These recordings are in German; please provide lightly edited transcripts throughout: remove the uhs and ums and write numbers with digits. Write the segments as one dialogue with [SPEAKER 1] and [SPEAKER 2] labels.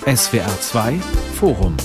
[SPEAKER 1] SWR 2 Forum.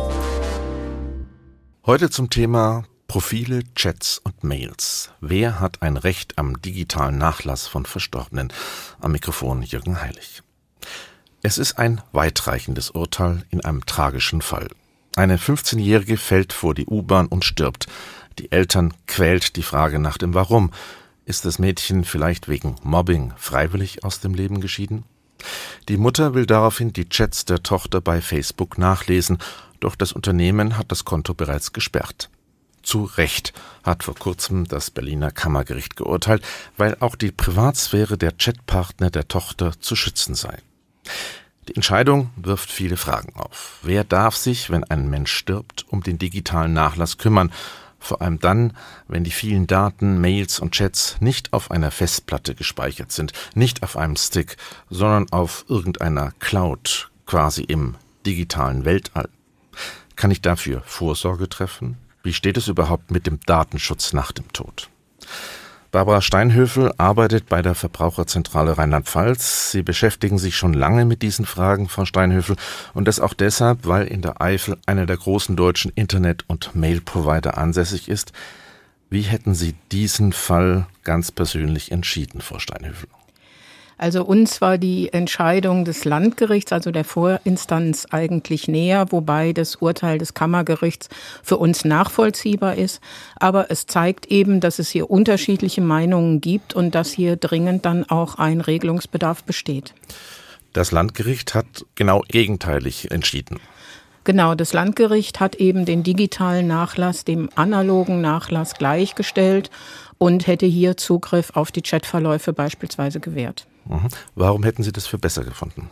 [SPEAKER 2] Heute zum Thema Profile, Chats und Mails. Wer hat ein Recht am digitalen Nachlass von Verstorbenen? Am Mikrofon Jürgen Heilig. Es ist ein weitreichendes Urteil in einem tragischen Fall. Eine 15-Jährige fällt vor die U-Bahn und stirbt. Die Eltern quält die Frage nach dem Warum. Ist das Mädchen vielleicht wegen Mobbing freiwillig aus dem Leben geschieden? Die Mutter will daraufhin die Chats der Tochter bei Facebook nachlesen, doch das Unternehmen hat das Konto bereits gesperrt. Zu Recht hat vor kurzem das Berliner Kammergericht geurteilt, weil auch die Privatsphäre der Chatpartner der Tochter zu schützen sei. Die Entscheidung wirft viele Fragen auf. Wer darf sich, wenn ein Mensch stirbt, um den digitalen Nachlass kümmern? Vor allem dann, wenn die vielen Daten, Mails und Chats nicht auf einer Festplatte gespeichert sind, nicht auf einem Stick, sondern auf irgendeiner Cloud, quasi im digitalen Weltall. Kann ich dafür Vorsorge treffen? Wie steht es überhaupt mit dem Datenschutz nach dem Tod? Barbara Steinhöfel arbeitet bei der Verbraucherzentrale Rheinland-Pfalz. Sie beschäftigen sich schon lange mit diesen Fragen, Frau Steinhöfel, und das auch deshalb, weil in der Eifel einer der großen deutschen Internet- und Mail-Provider ansässig ist. Wie hätten Sie diesen Fall ganz persönlich entschieden, Frau Steinhöfel?
[SPEAKER 3] Also uns war die Entscheidung des Landgerichts, also der Vorinstanz, eigentlich näher, wobei das Urteil des Kammergerichts für uns nachvollziehbar ist. Aber es zeigt eben, dass es hier unterschiedliche Meinungen gibt und dass hier dringend dann auch ein Regelungsbedarf besteht.
[SPEAKER 2] Das Landgericht hat genau gegenteilig entschieden.
[SPEAKER 3] Genau, das Landgericht hat eben den digitalen Nachlass dem analogen Nachlass gleichgestellt und hätte hier Zugriff auf die Chatverläufe beispielsweise gewährt.
[SPEAKER 2] Warum hätten Sie das für besser gefunden?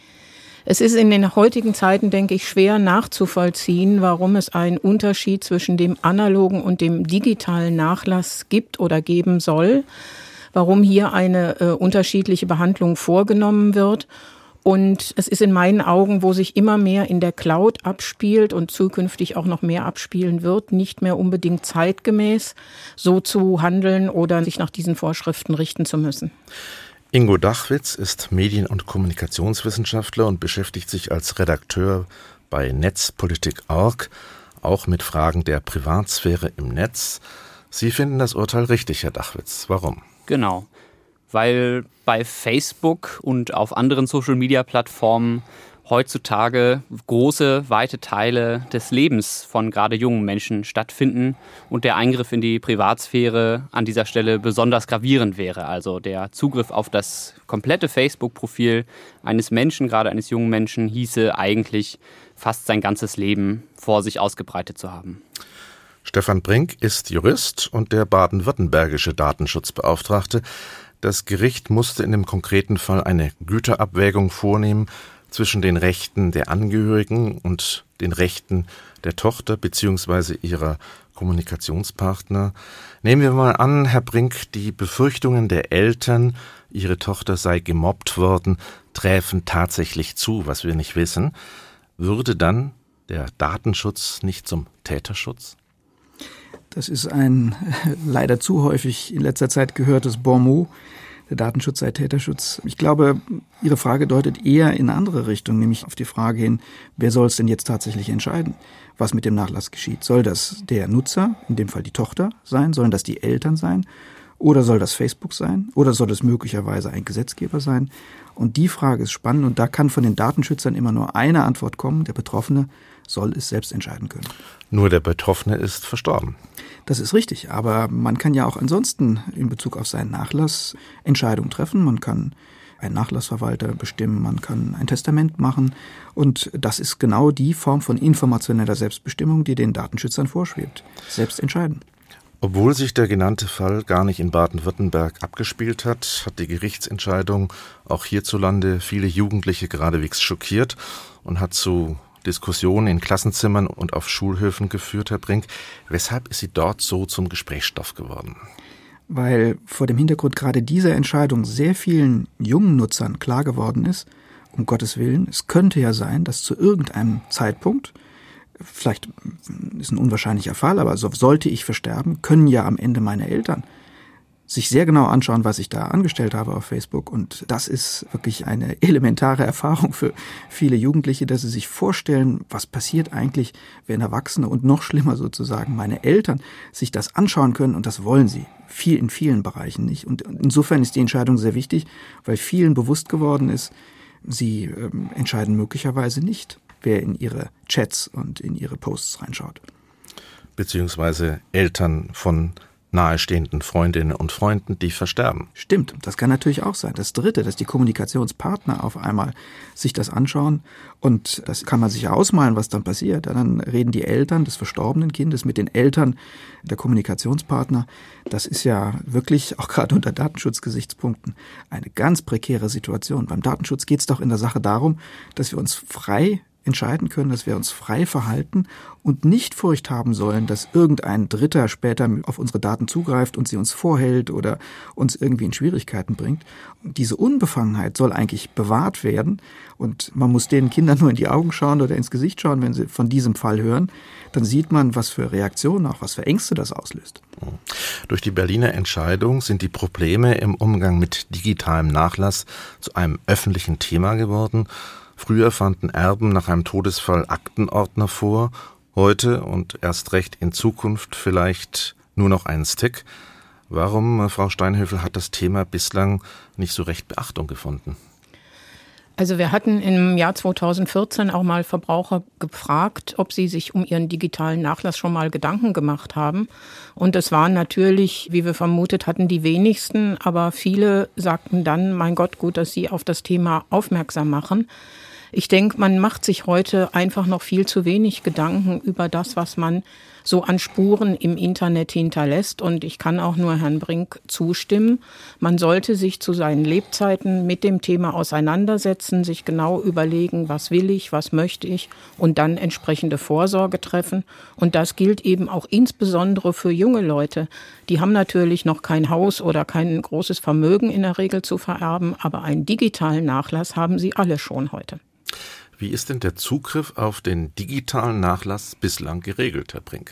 [SPEAKER 3] Es ist in den heutigen Zeiten, denke ich, schwer nachzuvollziehen, warum es einen Unterschied zwischen dem analogen und dem digitalen Nachlass gibt oder geben soll, warum hier eine unterschiedliche Behandlung vorgenommen wird. Und es ist in meinen Augen, wo sich immer mehr in der Cloud abspielt und zukünftig auch noch mehr abspielen wird, nicht mehr unbedingt zeitgemäß, so zu handeln oder sich nach diesen Vorschriften richten zu müssen.
[SPEAKER 2] Ingo Dachwitz ist Medien- und Kommunikationswissenschaftler und beschäftigt sich als Redakteur bei Netzpolitik.org, auch mit Fragen der Privatsphäre im Netz. Sie finden das Urteil richtig, Herr Dachwitz. Warum?
[SPEAKER 4] Genau, weil bei Facebook und auf anderen Social-Media-Plattformen heutzutage große, weite Teile des Lebens von gerade jungen Menschen stattfinden und der Eingriff in die Privatsphäre an dieser Stelle besonders gravierend wäre. Also der Zugriff auf das komplette Facebook-Profil eines Menschen, gerade eines jungen Menschen, hieße eigentlich fast sein ganzes Leben vor sich ausgebreitet zu haben.
[SPEAKER 2] Stefan Brink ist Jurist und der baden-württembergische Datenschutzbeauftragte. Das Gericht musste in dem konkreten Fall eine Güterabwägung vornehmen zwischen den Rechten der Angehörigen und den Rechten der Tochter bzw. ihrer Kommunikationspartner. Nehmen wir mal an, Herr Brink, die Befürchtungen der Eltern, ihre Tochter sei gemobbt worden, träfen tatsächlich zu, was wir nicht wissen. Würde dann der Datenschutz nicht zum Täterschutz?
[SPEAKER 5] Das ist ein leider zu häufig in letzter Zeit gehörtes Bonmot. Der Datenschutz sei Täterschutz. Ich glaube, Ihre Frage deutet eher in eine andere Richtung, nämlich auf die Frage hin, wer soll es denn jetzt tatsächlich entscheiden, was mit dem Nachlass geschieht? Soll das der Nutzer, in dem Fall die Tochter, sein? Sollen das die Eltern sein? Oder soll das Facebook sein? Oder soll es möglicherweise ein Gesetzgeber sein? Und die Frage ist spannend und da kann von den Datenschützern immer nur eine Antwort kommen. Der Betroffene soll es selbst entscheiden können.
[SPEAKER 2] Nur der Betroffene ist verstorben.
[SPEAKER 5] Das ist richtig, aber man kann ja auch ansonsten in Bezug auf seinen Nachlass Entscheidungen treffen. Man kann einen Nachlassverwalter bestimmen, man kann ein Testament machen und das ist genau die Form von informationeller Selbstbestimmung, die den Datenschützern vorschwebt. Selbst entscheiden.
[SPEAKER 2] Obwohl sich der genannte Fall gar nicht in Baden-Württemberg abgespielt hat, hat die Gerichtsentscheidung auch hierzulande viele Jugendliche geradewegs schockiert und hat zu Diskussionen in Klassenzimmern und auf Schulhöfen geführt, Herr Brink. Weshalb ist sie dort so zum Gesprächsstoff geworden?
[SPEAKER 5] Weil vor dem Hintergrund gerade dieser Entscheidung sehr vielen jungen Nutzern klar geworden ist, um Gottes Willen, es könnte ja sein, dass zu irgendeinem Zeitpunkt, vielleicht ist ein unwahrscheinlicher Fall, aber so sollte ich versterben, können ja am Ende meine Eltern sich sehr genau anschauen, was ich da angestellt habe auf Facebook. Und das ist wirklich eine elementare Erfahrung für viele Jugendliche, dass sie sich vorstellen, was passiert eigentlich, wenn Erwachsene und noch schlimmer sozusagen meine Eltern sich das anschauen können. Und das wollen sie in vielen Bereichen nicht. Und insofern ist die Entscheidung sehr wichtig, weil vielen bewusst geworden ist, sie entscheiden möglicherweise nicht, wer in ihre Chats und in ihre Posts reinschaut.
[SPEAKER 2] Beziehungsweise Eltern von nahestehenden Freundinnen und Freunden, die versterben.
[SPEAKER 5] Stimmt, das kann natürlich auch sein. Das Dritte, dass die Kommunikationspartner auf einmal sich das anschauen und das kann man sich ja ausmalen, was dann passiert. Dann reden die Eltern des verstorbenen Kindes mit den Eltern der Kommunikationspartner. Das ist ja wirklich, auch gerade unter Datenschutzgesichtspunkten, eine ganz prekäre Situation. Beim Datenschutz geht es doch in der Sache darum, dass wir uns frei entscheiden können, dass wir uns frei verhalten und nicht Furcht haben sollen, dass irgendein Dritter später auf unsere Daten zugreift und sie uns vorhält oder uns irgendwie in Schwierigkeiten bringt. Und diese Unbefangenheit soll eigentlich bewahrt werden und man muss den Kindern nur in die Augen schauen oder ins Gesicht schauen, wenn sie von diesem Fall hören. Dann sieht man, was für Reaktionen, auch was für Ängste das auslöst.
[SPEAKER 2] Durch die Berliner Entscheidung sind die Probleme im Umgang mit digitalem Nachlass zu einem öffentlichen Thema geworden. Früher fanden Erben nach einem Todesfall Aktenordner vor, heute und erst recht in Zukunft vielleicht nur noch einen Stick. Warum, Frau Steinhöfel, hat das Thema bislang nicht so recht Beachtung gefunden?
[SPEAKER 3] Also wir hatten im Jahr 2014 auch mal Verbraucher gefragt, ob sie sich um ihren digitalen Nachlass schon mal Gedanken gemacht haben. Und es waren natürlich, wie wir vermutet hatten, die wenigsten. Aber viele sagten dann, mein Gott, gut, dass Sie auf das Thema aufmerksam machen. Ich denke, man macht sich heute einfach noch viel zu wenig Gedanken über das, was man so an Spuren im Internet hinterlässt. Und ich kann auch nur Herrn Brink zustimmen. Man sollte sich zu seinen Lebzeiten mit dem Thema auseinandersetzen, sich genau überlegen, was will ich, was möchte ich und dann entsprechende Vorsorge treffen. Und das gilt eben auch insbesondere für junge Leute. Die haben natürlich noch kein Haus oder kein großes Vermögen in der Regel zu vererben, aber einen digitalen Nachlass haben sie alle schon heute.
[SPEAKER 2] Wie ist denn der Zugriff auf den digitalen Nachlass bislang geregelt, Herr Brink?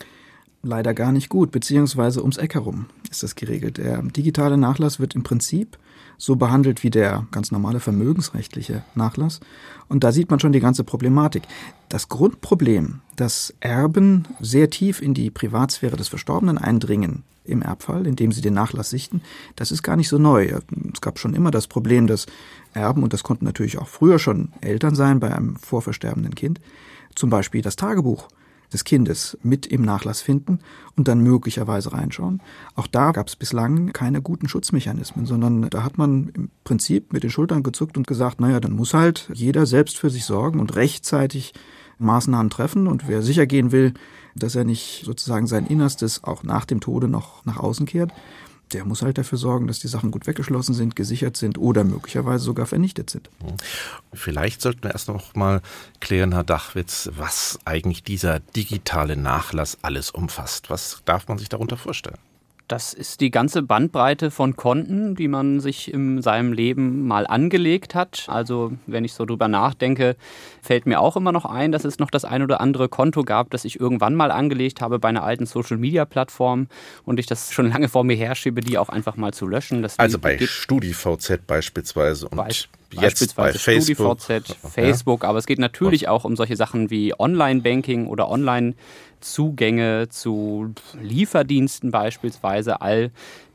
[SPEAKER 5] Leider gar nicht gut, beziehungsweise ums Eck herum ist das geregelt. Der digitale Nachlass wird im Prinzip so behandelt wie der ganz normale vermögensrechtliche Nachlass. Und da sieht man schon die ganze Problematik. Das Grundproblem, dass Erben sehr tief in die Privatsphäre des Verstorbenen eindringen im Erbfall, indem sie den Nachlass sichten, das ist gar nicht so neu. Es gab schon immer das Problem, dass Erben, und das konnten natürlich auch früher schon Eltern sein bei einem vorversterbenden Kind, zum Beispiel das Tagebuch des Kindes mit im Nachlass finden und dann möglicherweise reinschauen. Auch da gab es bislang keine guten Schutzmechanismen, sondern da hat man im Prinzip mit den Schultern gezuckt und gesagt, naja, dann muss halt jeder selbst für sich sorgen und rechtzeitig Maßnahmen treffen. Und wer sicher gehen will, dass er nicht sozusagen sein Innerstes auch nach dem Tode noch nach außen kehrt, der muss halt dafür sorgen, dass die Sachen gut weggeschlossen sind, gesichert sind oder möglicherweise sogar vernichtet sind.
[SPEAKER 2] Vielleicht sollten wir erst noch mal klären, Herr Dachwitz, was eigentlich dieser digitale Nachlass alles umfasst. Was darf man sich darunter vorstellen?
[SPEAKER 4] Das ist die ganze Bandbreite von Konten, die man sich in seinem Leben mal angelegt hat. Also wenn ich so drüber nachdenke, fällt mir auch immer noch ein, dass es noch das ein oder andere Konto gab, das ich irgendwann mal angelegt habe bei einer alten Social-Media-Plattform und ich das schon lange vor mir herschiebe, die auch einfach mal zu löschen.
[SPEAKER 2] Also bei StudiVZ beispielsweise und jetzt bei
[SPEAKER 4] Facebook. Facebook, aber es geht natürlich auch um solche Sachen wie Online-Banking oder Online-Zugänge zu Lieferdiensten beispielsweise, all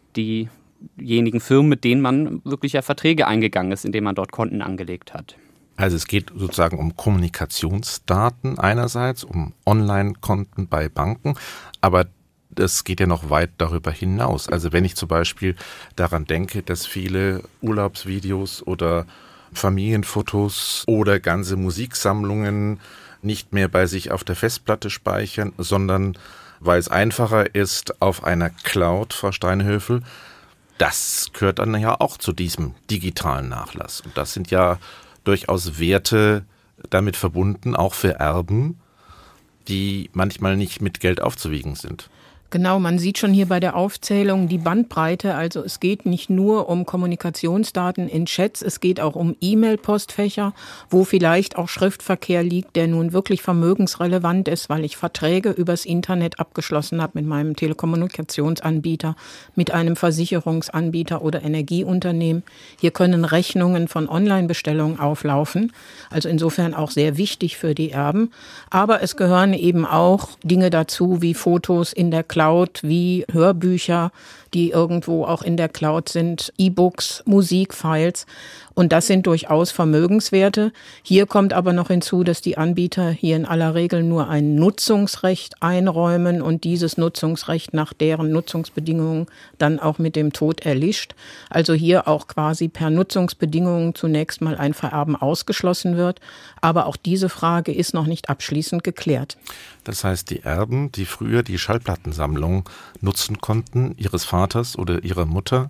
[SPEAKER 4] diejenigen Firmen, mit denen man wirklich ja Verträge eingegangen ist, indem man dort Konten angelegt hat.
[SPEAKER 2] Also es geht sozusagen um Kommunikationsdaten einerseits, um Online-Konten bei Banken, aber das geht ja noch weit darüber hinaus. Also wenn ich zum Beispiel daran denke, dass viele Urlaubsvideos oder Familienfotos oder ganze Musiksammlungen nicht mehr bei sich auf der Festplatte speichern, sondern weil es einfacher ist auf einer Cloud, Frau Steinhöfel, das gehört dann ja auch zu diesem digitalen Nachlass. Und das sind ja durchaus Werte damit verbunden, auch für Erben, die manchmal nicht mit Geld aufzuwiegen sind.
[SPEAKER 3] Genau, man sieht schon hier bei der Aufzählung die Bandbreite. Also es geht nicht nur um Kommunikationsdaten in Chats, es geht auch um E-Mail-Postfächer, wo vielleicht auch Schriftverkehr liegt, der nun wirklich vermögensrelevant ist, weil ich Verträge übers Internet abgeschlossen habe mit meinem Telekommunikationsanbieter, mit einem Versicherungsanbieter oder Energieunternehmen. Hier können Rechnungen von Online-Bestellungen auflaufen, also insofern auch sehr wichtig für die Erben. Aber es gehören eben auch Dinge dazu wie Fotos in der Cloud, wie Hörbücher, die irgendwo auch in der Cloud sind, E-Books, Musikfiles. Und das sind durchaus Vermögenswerte. Hier kommt aber noch hinzu, dass die Anbieter hier in aller Regel nur ein Nutzungsrecht einräumen und dieses Nutzungsrecht nach deren Nutzungsbedingungen dann auch mit dem Tod erlischt. Also hier auch quasi per Nutzungsbedingungen zunächst mal ein Vererben ausgeschlossen wird. Aber auch diese Frage ist noch nicht abschließend geklärt.
[SPEAKER 2] Das heißt, die Erben, die früher die Schallplattensammlung nutzen konnten, ihres Vaters oder ihrer Mutter,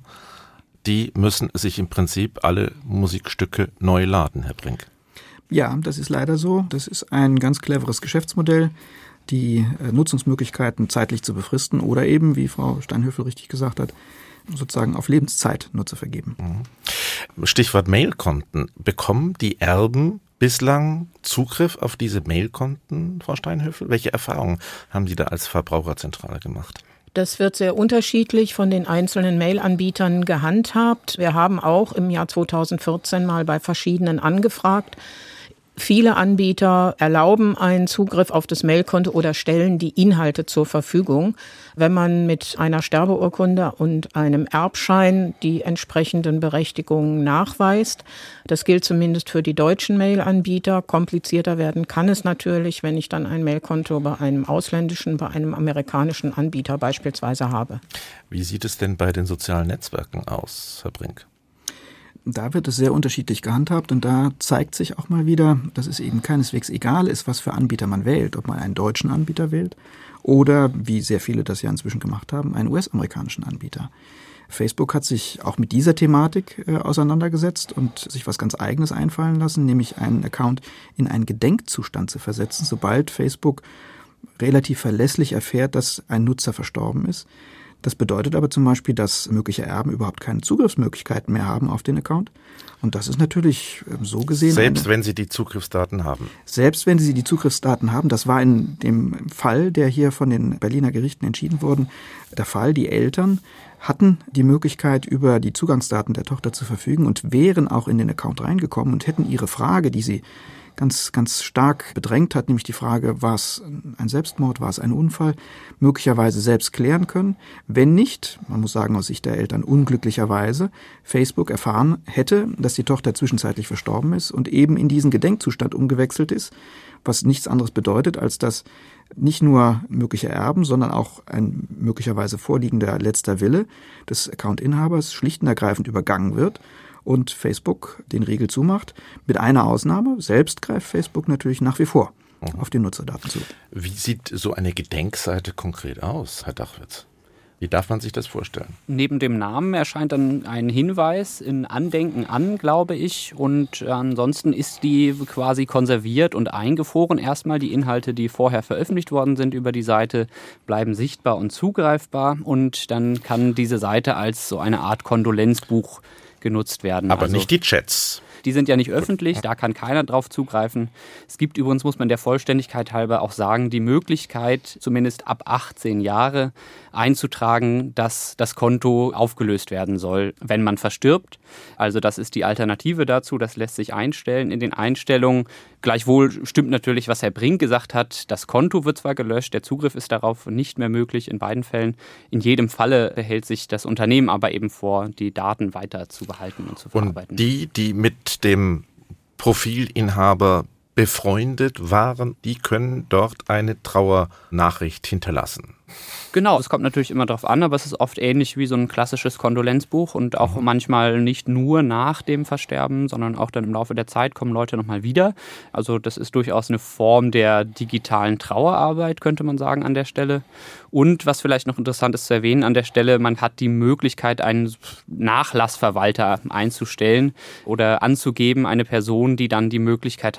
[SPEAKER 2] die müssen sich im Prinzip alle Musikstücke neu laden, Herr Brink.
[SPEAKER 5] Ja, das ist leider so. Das ist ein ganz cleveres Geschäftsmodell, die Nutzungsmöglichkeiten zeitlich zu befristen oder eben, wie Frau Steinhöfel richtig gesagt hat, sozusagen auf Lebenszeit nur zu vergeben.
[SPEAKER 2] Stichwort Mailkonten. Bekommen die Erben bislang Zugriff auf diese Mailkonten, Frau Steinhöfel? Welche Erfahrungen haben Sie da als Verbraucherzentrale gemacht?
[SPEAKER 3] Das wird sehr unterschiedlich von den einzelnen Mail-Anbietern gehandhabt. Wir haben auch im Jahr 2014 mal bei verschiedenen angefragt. Viele Anbieter erlauben einen Zugriff auf das Mailkonto oder stellen die Inhalte zur Verfügung. Wenn man mit einer Sterbeurkunde und einem Erbschein die entsprechenden Berechtigungen nachweist, das gilt zumindest für die deutschen Mail-Anbieter. Komplizierter werden kann es natürlich, wenn ich dann ein Mailkonto bei einem ausländischen, bei einem amerikanischen Anbieter beispielsweise habe.
[SPEAKER 2] Wie sieht es denn bei den sozialen Netzwerken aus, Herr Brink?
[SPEAKER 5] Da wird es sehr unterschiedlich gehandhabt und da zeigt sich auch mal wieder, dass es eben keineswegs egal ist, was für Anbieter man wählt, ob man einen deutschen Anbieter wählt oder, wie sehr viele das ja inzwischen gemacht haben, einen US-amerikanischen Anbieter. Facebook hat sich auch mit dieser Thematik auseinandergesetzt und sich was ganz Eigenes einfallen lassen, nämlich einen Account in einen Gedenkzustand zu versetzen, sobald Facebook relativ verlässlich erfährt, dass ein Nutzer verstorben ist. Das bedeutet aber zum Beispiel, dass mögliche Erben überhaupt keine Zugriffsmöglichkeiten mehr haben auf den Account. Und das ist natürlich so gesehen...
[SPEAKER 2] Selbst wenn sie die Zugriffsdaten haben?
[SPEAKER 5] Selbst wenn sie die Zugriffsdaten haben. Das war in dem Fall, der hier von den Berliner Gerichten entschieden wurde, der Fall, die Eltern hatten die Möglichkeit, über die Zugangsdaten der Tochter zu verfügen und wären auch in den Account reingekommen und hätten ihre Frage, die sie ganz stark bedrängt hat, nämlich die Frage, war es ein Selbstmord, war es ein Unfall, möglicherweise selbst klären können. Wenn nicht, man muss sagen aus Sicht der Eltern unglücklicherweise, Facebook erfahren hätte, dass die Tochter zwischenzeitlich verstorben ist und eben in diesen Gedenkzustand umgewechselt ist, was nichts anderes bedeutet, als dass nicht nur mögliche Erben, sondern auch ein möglicherweise vorliegender letzter Wille des Accountinhabers schlicht und ergreifend übergangen wird und Facebook den Riegel zumacht. Mit einer Ausnahme, selbst greift Facebook natürlich nach wie vor auf die Nutzerdaten zu.
[SPEAKER 2] Wie sieht so eine Gedenkseite konkret aus, Herr Dachwitz? Wie darf man sich das vorstellen?
[SPEAKER 4] Neben dem Namen erscheint dann ein Hinweis in Andenken an, glaube ich. Und ansonsten ist die quasi konserviert und eingefroren. Erstmal die Inhalte, die vorher veröffentlicht worden sind über die Seite, bleiben sichtbar und zugreifbar. Und dann kann diese Seite als so eine Art Kondolenzbuch genutzt werden.
[SPEAKER 2] Aber also nicht die Chats.
[SPEAKER 4] Die sind ja nicht öffentlich, da kann keiner drauf zugreifen. Es gibt übrigens, muss man der Vollständigkeit halber auch sagen, die Möglichkeit, zumindest ab 18 Jahre einzutragen, dass das Konto aufgelöst werden soll, wenn man verstirbt. Also das ist die Alternative dazu, das lässt sich einstellen in den Einstellungen. Gleichwohl stimmt natürlich, was Herr Brink gesagt hat, das Konto wird zwar gelöscht, der Zugriff ist darauf nicht mehr möglich in beiden Fällen. In jedem Falle behält sich das Unternehmen aber eben vor, die Daten weiter zu behalten und zu verarbeiten.
[SPEAKER 2] Und die mit dem Profilinhaber befreundet waren, die können dort eine Trauernachricht hinterlassen.
[SPEAKER 4] Genau, es kommt natürlich immer darauf an, aber es ist oft ähnlich wie so ein klassisches Kondolenzbuch und auch manchmal nicht nur nach dem Versterben, sondern auch dann im Laufe der Zeit kommen Leute nochmal wieder. Also das ist durchaus eine Form der digitalen Trauerarbeit, könnte man sagen, an der Stelle. Und was vielleicht noch interessant ist zu erwähnen an der Stelle, man hat die Möglichkeit, einen Nachlassverwalter einzustellen oder anzugeben, eine Person, die dann die Möglichkeit hat, das Profil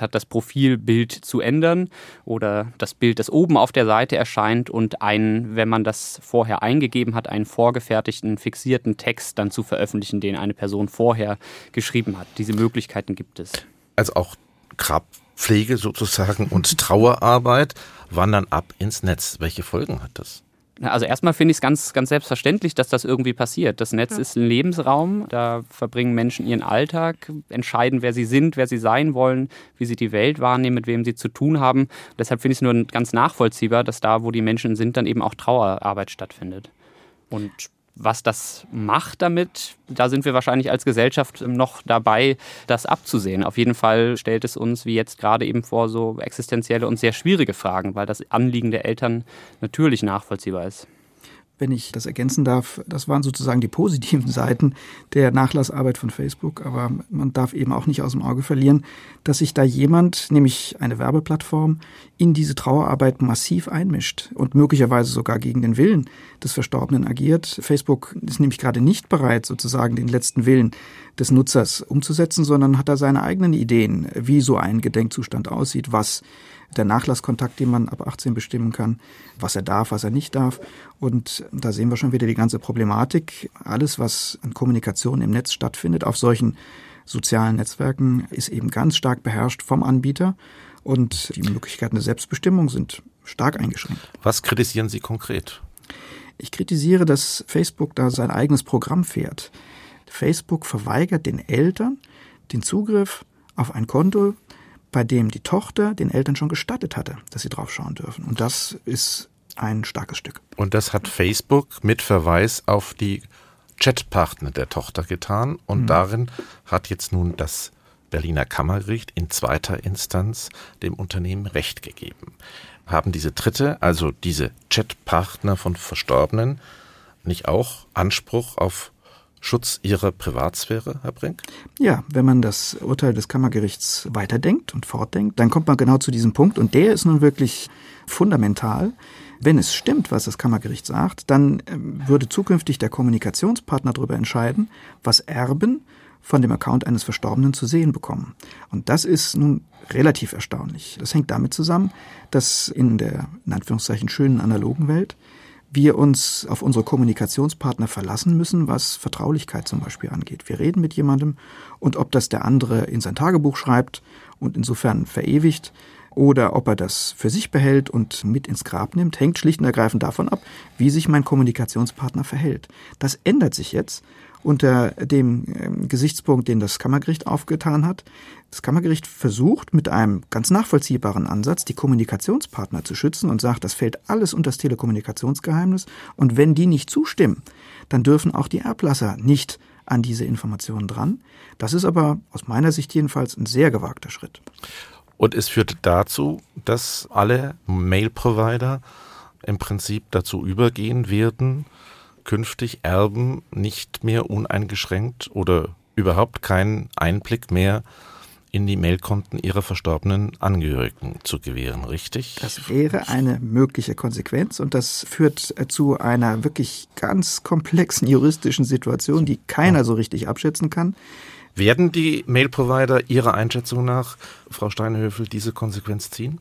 [SPEAKER 4] Profilbild zu ändern oder das Bild, das oben auf der Seite erscheint und wenn man das vorher eingegeben hat, einen vorgefertigten, fixierten Text dann zu veröffentlichen, den eine Person vorher geschrieben hat. Diese Möglichkeiten gibt es.
[SPEAKER 2] Also auch Grabpflege sozusagen und Trauerarbeit wandern ab ins Netz. Welche Folgen hat das?
[SPEAKER 4] Also erstmal finde ich es ganz, ganz selbstverständlich, dass das irgendwie passiert. Das Netz ist ein Lebensraum, da verbringen Menschen ihren Alltag, entscheiden, wer sie sind, wer sie sein wollen, wie sie die Welt wahrnehmen, mit wem sie zu tun haben. Deshalb finde ich es nur ganz nachvollziehbar, dass da, wo die Menschen sind, dann eben auch Trauerarbeit stattfindet. Und was das macht damit, da sind wir wahrscheinlich als Gesellschaft noch dabei, das abzusehen. Auf jeden Fall stellt es uns, wie jetzt gerade eben vor, so existenzielle und sehr schwierige Fragen, weil das Anliegen der Eltern natürlich nachvollziehbar ist.
[SPEAKER 5] Wenn ich das ergänzen darf, das waren sozusagen die positiven Seiten der Nachlassarbeit von Facebook. Aber man darf eben auch nicht aus dem Auge verlieren, dass sich da jemand, nämlich eine Werbeplattform, in diese Trauerarbeit massiv einmischt und möglicherweise sogar gegen den Willen des Verstorbenen agiert. Facebook ist nämlich gerade nicht bereit, sozusagen den letzten Willen des Nutzers umzusetzen, sondern hat da seine eigenen Ideen, wie so ein Gedenkzustand aussieht, was der Nachlasskontakt, den man ab 18 bestimmen kann, was er darf, was er nicht darf. Und da sehen wir schon wieder die ganze Problematik. Alles, was an Kommunikation im Netz stattfindet, auf solchen sozialen Netzwerken, ist eben ganz stark beherrscht vom Anbieter. Und die Möglichkeiten der Selbstbestimmung sind stark eingeschränkt.
[SPEAKER 2] Was kritisieren Sie konkret?
[SPEAKER 5] Ich kritisiere, dass Facebook da sein eigenes Programm fährt. Facebook verweigert den Eltern den Zugriff auf ein Konto, bei dem die Tochter den Eltern schon gestattet hatte, dass sie drauf schauen dürfen. Und das ist ein starkes Stück.
[SPEAKER 2] Und das hat Facebook mit Verweis auf die Chatpartner der Tochter getan. Und darin hat jetzt nun das Berliner Kammergericht in zweiter Instanz dem Unternehmen Recht gegeben. Haben diese Dritte, also diese Chatpartner von Verstorbenen, nicht auch Anspruch auf Schutz ihrer Privatsphäre, Herr Brink?
[SPEAKER 5] Ja, wenn man das Urteil des Kammergerichts weiterdenkt und fortdenkt, dann kommt man genau zu diesem Punkt. Und der ist nun wirklich fundamental. Wenn es stimmt, was das Kammergericht sagt, dann würde zukünftig der Kommunikationspartner darüber entscheiden, was Erben von dem Account eines Verstorbenen zu sehen bekommen. Und das ist nun relativ erstaunlich. Das hängt damit zusammen, dass in der, in Anführungszeichen, schönen analogen Welt wir uns auf unsere Kommunikationspartner verlassen müssen, was Vertraulichkeit zum Beispiel angeht. Wir reden mit jemandem und ob das der andere in sein Tagebuch schreibt und insofern verewigt oder ob er das für sich behält und mit ins Grab nimmt, hängt schlicht und ergreifend davon ab, wie sich mein Kommunikationspartner verhält. Das ändert sich jetzt unter dem Gesichtspunkt, den das Kammergericht aufgetan hat. Das Kammergericht versucht mit einem ganz nachvollziehbaren Ansatz, die Kommunikationspartner zu schützen und sagt, das fällt alles unter das Telekommunikationsgeheimnis. Und wenn die nicht zustimmen, dann dürfen auch die Erblasser nicht an diese Informationen dran. Das ist aber aus meiner Sicht jedenfalls ein sehr gewagter Schritt.
[SPEAKER 2] Und es führt dazu, dass alle Mail-Provider im Prinzip dazu übergehen werden, künftig Erben nicht mehr uneingeschränkt oder überhaupt keinen Einblick mehr in die Mailkonten ihrer verstorbenen Angehörigen zu gewähren, richtig?
[SPEAKER 5] Das wäre eine mögliche Konsequenz und das führt zu einer wirklich ganz komplexen juristischen Situation, die keiner so richtig abschätzen kann.
[SPEAKER 2] Werden die Mail-Provider Ihrer Einschätzung nach, Frau Steinhöfel, diese Konsequenz ziehen?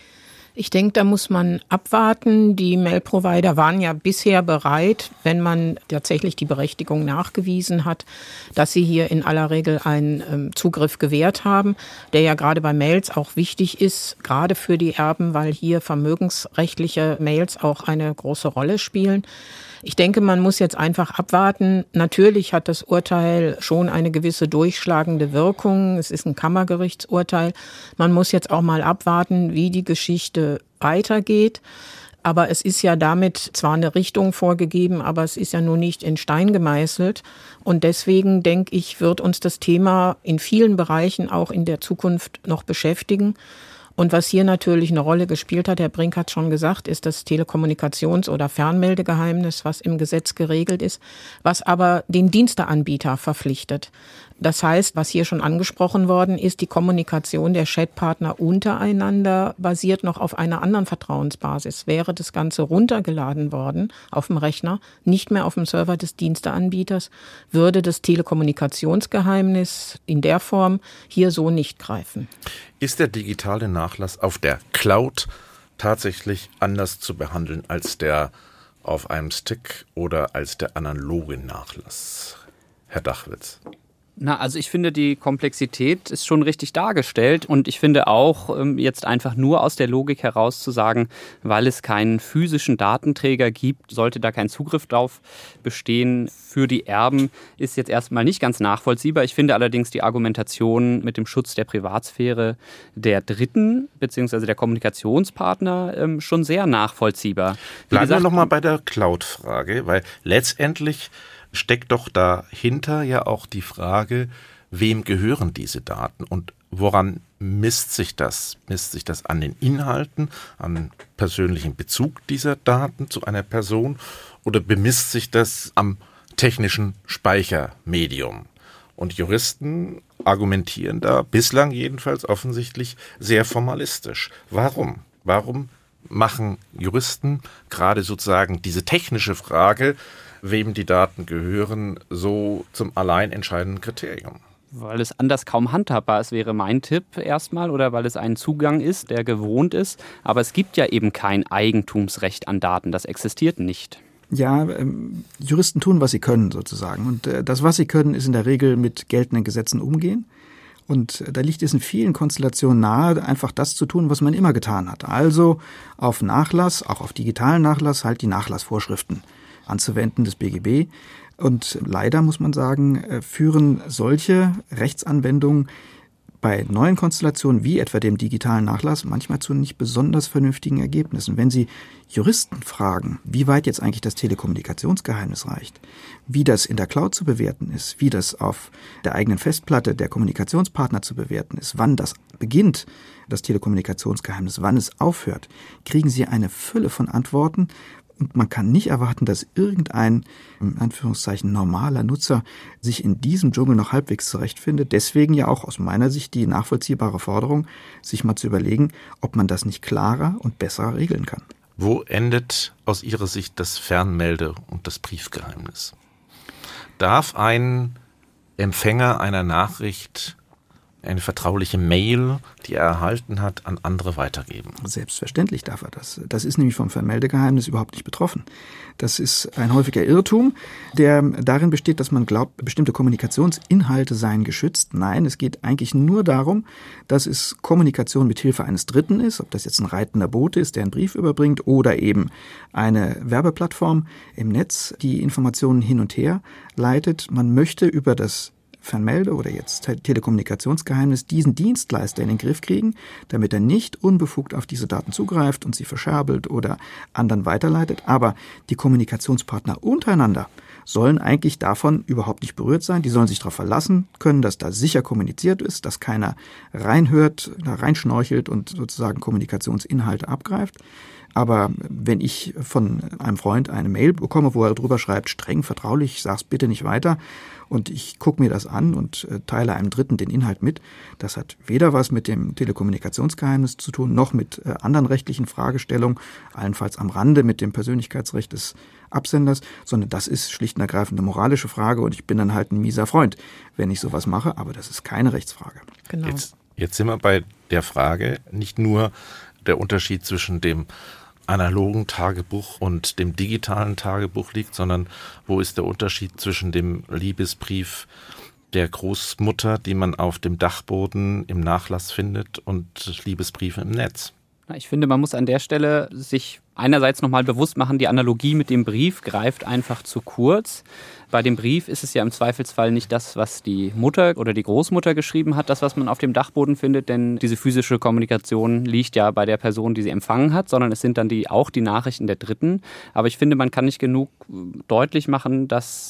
[SPEAKER 3] Ich denke, da muss man abwarten. Die Mail-Provider waren ja bisher bereit, wenn man tatsächlich die Berechtigung nachgewiesen hat, dass sie hier in aller Regel einen Zugriff gewährt haben, der ja gerade bei Mails auch wichtig ist, gerade für die Erben, weil hier vermögensrechtliche Mails auch eine große Rolle spielen. Ich denke, man muss jetzt einfach abwarten. Natürlich hat das Urteil schon eine gewisse durchschlagende Wirkung. Es ist ein Kammergerichtsurteil. Man muss jetzt auch mal abwarten, wie die Geschichte weitergeht. Aber es ist ja damit zwar eine Richtung vorgegeben, aber es ist ja nun nicht in Stein gemeißelt. Und deswegen, denke ich, wird uns das Thema in vielen Bereichen auch in der Zukunft noch beschäftigen. Und was hier natürlich eine Rolle gespielt hat, Herr Brink hat schon gesagt, ist das Telekommunikations- oder Fernmeldegeheimnis, was im Gesetz geregelt ist, was aber den Diensteanbieter verpflichtet, Das heißt, was hier schon angesprochen worden ist, die Kommunikation der Chatpartner untereinander basiert noch auf einer anderen Vertrauensbasis. Wäre das Ganze runtergeladen worden auf dem Rechner, nicht mehr auf dem Server des Diensteanbieters, würde das Telekommunikationsgeheimnis in der Form hier so nicht greifen.
[SPEAKER 2] Ist der digitale Nachlass auf der Cloud tatsächlich anders zu behandeln als der auf einem Stick oder als der analoge Nachlass? Herr Dachwitz.
[SPEAKER 4] Na, also ich finde, die Komplexität ist schon richtig dargestellt und ich finde auch, jetzt einfach nur aus der Logik heraus zu sagen, weil es keinen physischen Datenträger gibt, sollte da kein Zugriff drauf bestehen für die Erben, ist jetzt erstmal nicht ganz nachvollziehbar. Ich finde allerdings die Argumentation mit dem Schutz der Privatsphäre der Dritten bzw. der Kommunikationspartner schon sehr nachvollziehbar.
[SPEAKER 2] Bleiben wir nochmal bei der Cloud-Frage, weil letztendlich steckt doch dahinter ja auch die Frage, wem gehören diese Daten und woran misst sich das? Misst sich das an den Inhalten, an persönlichen Bezug dieser Daten zu einer Person oder bemisst sich das am technischen Speichermedium? Und Juristen argumentieren da bislang jedenfalls offensichtlich sehr formalistisch. Warum? Warum machen Juristen gerade sozusagen diese technische Frage, wem die Daten gehören, so zum allein entscheidenden Kriterium?
[SPEAKER 4] Weil es anders kaum handhabbar ist, wäre mein Tipp erstmal, oder weil es ein Zugang ist, der gewohnt ist. Aber es gibt ja eben kein Eigentumsrecht an Daten, das existiert nicht.
[SPEAKER 5] Ja, Juristen tun, was sie können sozusagen. Und das, was sie können, ist in der Regel mit geltenden Gesetzen umgehen. Und da liegt es in vielen Konstellationen nahe, einfach das zu tun, was man immer getan hat. Also auf Nachlass, auch auf digitalen Nachlass, halt die Nachlassvorschriften anzuwenden des BGB. Und leider, muss man sagen, führen solche Rechtsanwendungen bei neuen Konstellationen wie etwa dem digitalen Nachlass manchmal zu nicht besonders vernünftigen Ergebnissen. Wenn Sie Juristen fragen, wie weit jetzt eigentlich das Telekommunikationsgeheimnis reicht, wie das in der Cloud zu bewerten ist, wie das auf der eigenen Festplatte der Kommunikationspartner zu bewerten ist, wann das beginnt, das Telekommunikationsgeheimnis, wann es aufhört, kriegen Sie eine Fülle von Antworten. Und man kann nicht erwarten, dass irgendein, in Anführungszeichen, normaler Nutzer sich in diesem Dschungel noch halbwegs zurechtfindet. Deswegen ja auch aus meiner Sicht die nachvollziehbare Forderung, sich mal zu überlegen, ob man das nicht klarer und besser regeln kann.
[SPEAKER 2] Wo endet aus Ihrer Sicht das Fernmelde- und das Briefgeheimnis? Darf ein Empfänger einer Nachricht eine vertrauliche Mail, die er erhalten hat, an andere weitergeben?
[SPEAKER 5] Selbstverständlich darf er das. Das ist nämlich vom Vermeldegeheimnis überhaupt nicht betroffen. Das ist ein häufiger Irrtum, der darin besteht, dass man glaubt, bestimmte Kommunikationsinhalte seien geschützt. Nein, es geht eigentlich nur darum, dass es Kommunikation mit Hilfe eines Dritten ist, ob das jetzt ein reitender Bote ist, der einen Brief überbringt, oder eben eine Werbeplattform im Netz, die Informationen hin und her leitet. Man möchte über das Fernmelde- oder jetzt Telekommunikationsgeheimnis diesen Dienstleister in den Griff kriegen, damit er nicht unbefugt auf diese Daten zugreift und sie verscherbelt oder anderen weiterleitet. Aber die Kommunikationspartner untereinander sollen eigentlich davon überhaupt nicht berührt sein. Die sollen sich darauf verlassen können, dass da sicher kommuniziert ist, dass keiner reinhört, da reinschnorchelt und sozusagen Kommunikationsinhalte abgreift. Aber wenn ich von einem Freund eine Mail bekomme, wo er drüber schreibt, streng vertraulich, sag's bitte nicht weiter, und ich gucke mir das an und teile einem Dritten den Inhalt mit, das hat weder was mit dem Telekommunikationsgeheimnis zu tun, noch mit anderen rechtlichen Fragestellungen, allenfalls am Rande mit dem Persönlichkeitsrecht des Absenders, sondern das ist schlicht und ergreifend eine moralische Frage und ich bin dann halt ein mieser Freund, wenn ich sowas mache, aber das ist keine Rechtsfrage.
[SPEAKER 3] Genau.
[SPEAKER 2] Jetzt sind wir bei der Frage, nicht nur der Unterschied zwischen dem analogen Tagebuch und dem digitalen Tagebuch liegt, sondern wo ist der Unterschied zwischen dem Liebesbrief der Großmutter, die man auf dem Dachboden im Nachlass findet, und Liebesbriefe im Netz?
[SPEAKER 4] Ich finde, man muss an der Stelle sich einerseits nochmal bewusst machen, die Analogie mit dem Brief greift einfach zu kurz. Bei dem Brief ist es ja im Zweifelsfall nicht das, was die Mutter oder die Großmutter geschrieben hat, das, was man auf dem Dachboden findet, denn diese physische Kommunikation liegt ja bei der Person, die sie empfangen hat, sondern es sind dann auch die Nachrichten der Dritten. Aber ich finde, man kann nicht genug deutlich machen, dass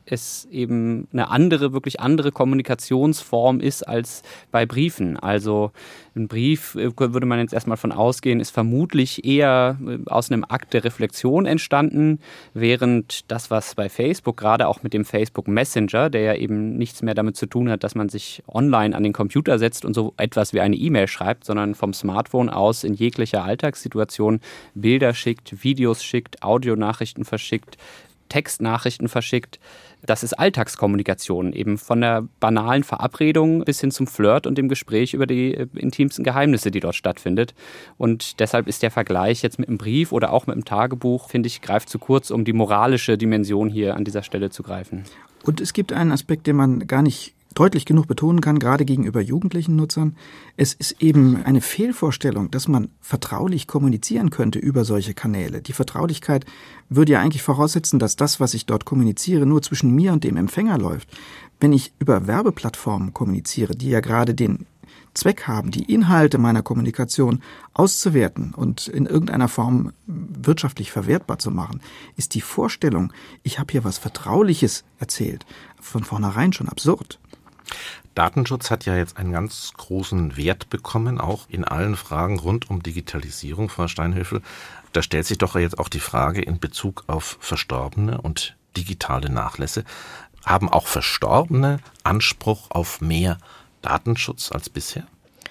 [SPEAKER 4] es eben eine andere, wirklich andere Kommunikationsform ist als bei Briefen. Also ein Brief, würde man jetzt erstmal von ausgehen, ist vermutlich eher aus einem Akt der Reflexion entstanden, während das, was bei Facebook, gerade auch mit dem Facebook Messenger, der ja eben nichts mehr damit zu tun hat, dass man sich online an den Computer setzt und so etwas wie eine E-Mail schreibt, sondern vom Smartphone aus in jeglicher Alltagssituation Bilder schickt, Videos schickt, Audionachrichten verschickt, Textnachrichten verschickt. Das ist Alltagskommunikation, eben von der banalen Verabredung bis hin zum Flirt und dem Gespräch über die intimsten Geheimnisse, die dort stattfindet. Und deshalb ist der Vergleich jetzt mit einem Brief oder auch mit einem Tagebuch, finde ich, greift zu kurz, um die moralische Dimension hier an dieser Stelle zu greifen.
[SPEAKER 5] Und es gibt einen Aspekt, den man gar nicht deutlich genug betonen kann, gerade gegenüber jugendlichen Nutzern. Es ist eben eine Fehlvorstellung, dass man vertraulich kommunizieren könnte über solche Kanäle. Die Vertraulichkeit würde ja eigentlich voraussetzen, dass das, was ich dort kommuniziere, nur zwischen mir und dem Empfänger läuft. Wenn ich über Werbeplattformen kommuniziere, die ja gerade den Zweck haben, die Inhalte meiner Kommunikation auszuwerten und in irgendeiner Form wirtschaftlich verwertbar zu machen, ist die Vorstellung, ich habe hier was Vertrauliches erzählt, von vornherein schon absurd.
[SPEAKER 2] Datenschutz hat ja jetzt einen ganz großen Wert bekommen, auch in allen Fragen rund um Digitalisierung, Frau Steinhöfel. Da stellt sich doch jetzt auch die Frage in Bezug auf Verstorbene und digitale Nachlässe. Haben auch Verstorbene Anspruch auf mehr Datenschutz als bisher?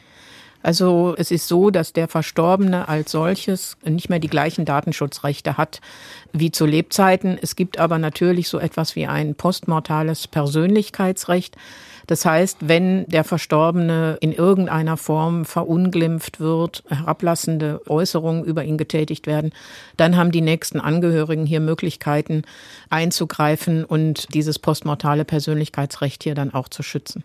[SPEAKER 3] Also es ist so, dass der Verstorbene als solches nicht mehr die gleichen Datenschutzrechte hat wie zu Lebzeiten. Es gibt aber natürlich so etwas wie ein postmortales Persönlichkeitsrecht. Das heißt, wenn der Verstorbene in irgendeiner Form verunglimpft wird, herablassende Äußerungen über ihn getätigt werden, dann haben die nächsten Angehörigen hier Möglichkeiten einzugreifen und dieses postmortale Persönlichkeitsrecht hier dann auch zu schützen.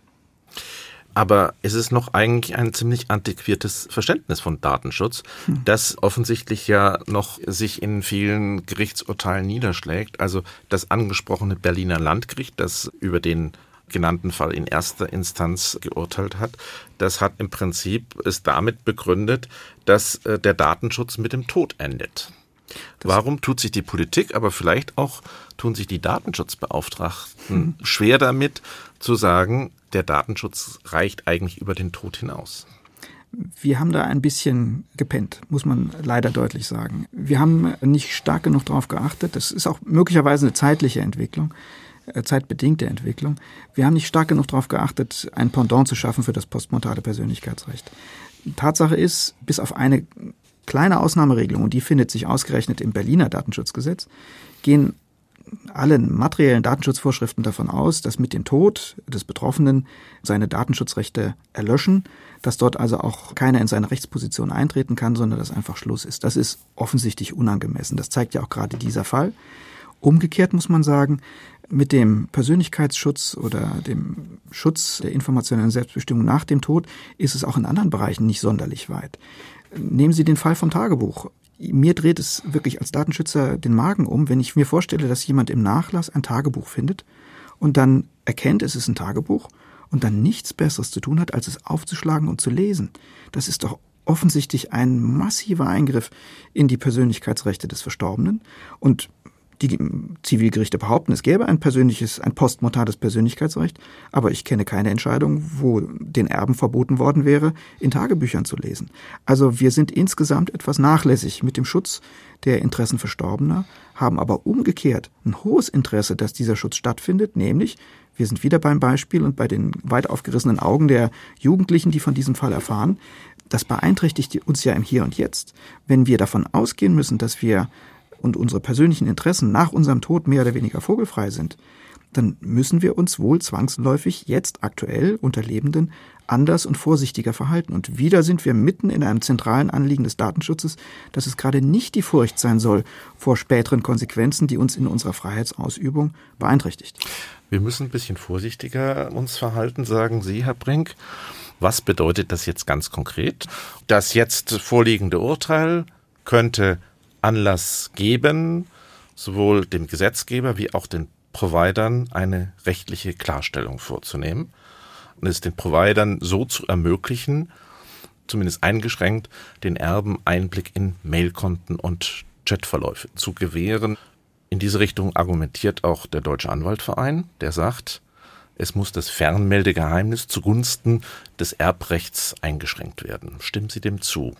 [SPEAKER 2] Aber es ist noch eigentlich ein ziemlich antiquiertes Verständnis von Datenschutz, das offensichtlich ja noch sich in vielen Gerichtsurteilen niederschlägt. Also das angesprochene Berliner Landgericht, das über den genannten Fall in erster Instanz geurteilt hat, das hat im Prinzip es damit begründet, dass der Datenschutz mit dem Tod endet. Warum tut sich die Politik, aber vielleicht auch tun sich die Datenschutzbeauftragten schwer damit zu sagen, der Datenschutz reicht eigentlich über den Tod hinaus?
[SPEAKER 5] Wir haben da ein bisschen gepennt, muss man leider deutlich sagen. Wir haben nicht stark genug darauf geachtet. Das ist auch möglicherweise eine zeitliche Entwicklung, zeitbedingte Entwicklung. Wir haben nicht stark genug darauf geachtet, ein Pendant zu schaffen für das postmortale Persönlichkeitsrecht. Tatsache ist, bis auf eine kleine Ausnahmeregelung, und die findet sich ausgerechnet im Berliner Datenschutzgesetz, gehen alle materiellen Datenschutzvorschriften davon aus, dass mit dem Tod des Betroffenen seine Datenschutzrechte erlöschen, dass dort also auch keiner in seine Rechtsposition eintreten kann, sondern dass einfach Schluss ist. Das ist offensichtlich unangemessen. Das zeigt ja auch gerade dieser Fall. Umgekehrt muss man sagen, mit dem Persönlichkeitsschutz oder dem Schutz der informationellen Selbstbestimmung nach dem Tod ist es auch in anderen Bereichen nicht sonderlich weit. Nehmen Sie den Fall vom Tagebuch. Mir dreht es wirklich als Datenschützer den Magen um, wenn ich mir vorstelle, dass jemand im Nachlass ein Tagebuch findet und dann erkennt, es ist ein Tagebuch und dann nichts Besseres zu tun hat, als es aufzuschlagen und zu lesen. Das ist doch offensichtlich ein massiver Eingriff in die Persönlichkeitsrechte des Verstorbenen. Und die Zivilgerichte behaupten, es gäbe ein postmortales Persönlichkeitsrecht, aber ich kenne keine Entscheidung, wo den Erben verboten worden wäre, in Tagebüchern zu lesen. Also wir sind insgesamt etwas nachlässig mit dem Schutz der Interessen Verstorbener, haben aber umgekehrt ein hohes Interesse, dass dieser Schutz stattfindet, nämlich wir sind wieder beim Beispiel und bei den weit aufgerissenen Augen der Jugendlichen, die von diesem Fall erfahren. Das beeinträchtigt uns ja im Hier und Jetzt. Wenn wir davon ausgehen müssen, dass wir und unsere persönlichen Interessen nach unserem Tod mehr oder weniger vogelfrei sind, dann müssen wir uns wohl zwangsläufig jetzt aktuell unter Lebenden anders und vorsichtiger verhalten. Und wieder sind wir mitten in einem zentralen Anliegen des Datenschutzes, dass es gerade nicht die Furcht sein soll vor späteren Konsequenzen, die uns in unserer Freiheitsausübung beeinträchtigt.
[SPEAKER 2] Wir müssen ein bisschen vorsichtiger uns verhalten, sagen Sie, Herr Brink. Was bedeutet das jetzt ganz konkret? Das jetzt vorliegende Urteil könnte Anlass geben, sowohl dem Gesetzgeber wie auch den Providern eine rechtliche Klarstellung vorzunehmen und es den Providern so zu ermöglichen, zumindest eingeschränkt, den Erben Einblick in Mailkonten und Chatverläufe zu gewähren. In diese Richtung argumentiert auch der Deutsche Anwaltverein, der sagt, es muss das Fernmeldegeheimnis zugunsten des Erbrechts eingeschränkt werden. Stimmen Sie dem zu?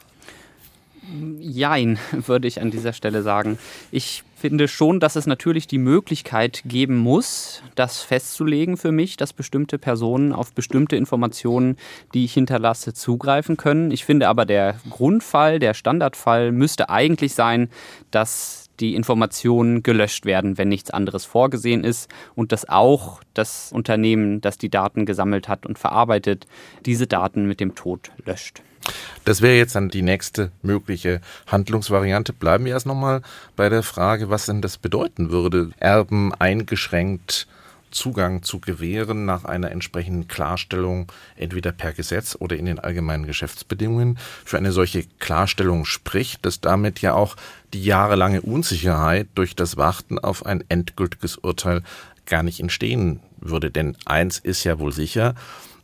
[SPEAKER 4] Jein, würde ich an dieser Stelle sagen. Ich finde schon, dass es natürlich die Möglichkeit geben muss, das festzulegen für mich, dass bestimmte Personen auf bestimmte Informationen, die ich hinterlasse, zugreifen können. Ich finde aber, der Grundfall, der Standardfall müsste eigentlich sein, dass die Informationen gelöscht werden, wenn nichts anderes vorgesehen ist und dass auch das Unternehmen, das die Daten gesammelt hat und verarbeitet, diese Daten mit dem Tod löscht.
[SPEAKER 2] Das wäre jetzt dann die nächste mögliche Handlungsvariante. Bleiben wir erst nochmal bei der Frage, was denn das bedeuten würde, Erben eingeschränkt Zugang zu gewähren nach einer entsprechenden Klarstellung, entweder per Gesetz oder in den allgemeinen Geschäftsbedingungen. Für eine solche Klarstellung spricht, dass damit ja auch die jahrelange Unsicherheit durch das Warten auf ein endgültiges Urteil gar nicht entstehen würde. Denn eins ist ja wohl sicher,